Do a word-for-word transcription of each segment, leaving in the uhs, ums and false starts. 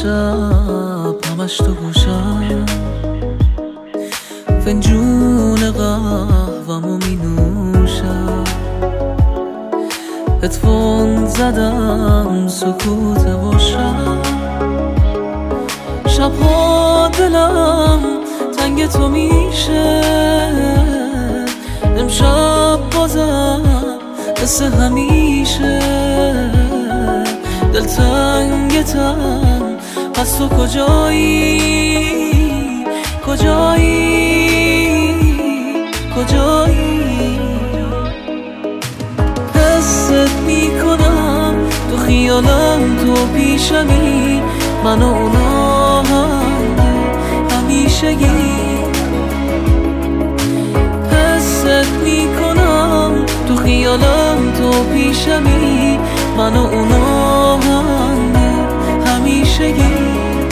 شب همش تو گوشم، فنجون قهوه‌مو می نوشم، هدفون زدم سکوت باشم، شبها دلم تنگ تو میشه، امشب بازم مثل همیشه دلتنگتم، پس تو کجایی کجایی کجایی؟ حست میکنم تو خیالم تو پیشمی، من و اونا همیشگی. حست میکنم تو خیالم تو پیشمی، من و اونا همیشگی.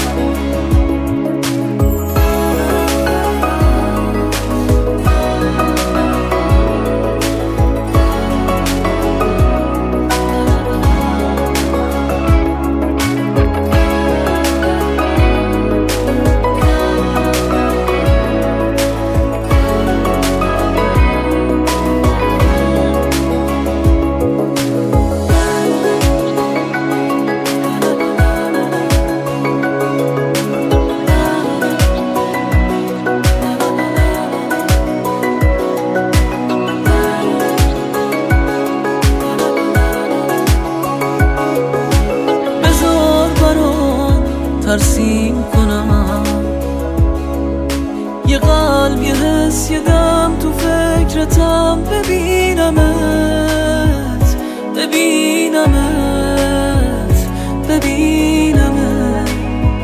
ترسیم کنم یه قلب یه حس یه دم تو فکرتم، ببینمت ببینمت ببینمت.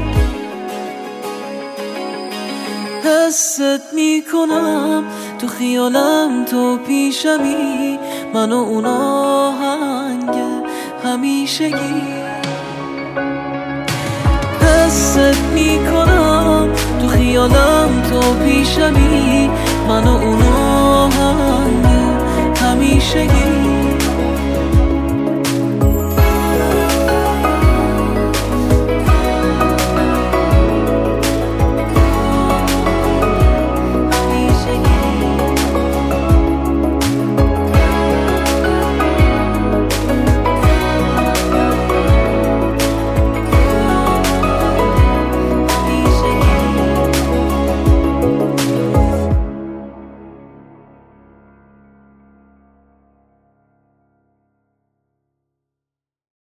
حست میکنم تو خیالم تو پیشمی، من و اونا هنگ همیشگی. حست میکنم تو خیالم تو پیشمی، من و اونا همیشگی.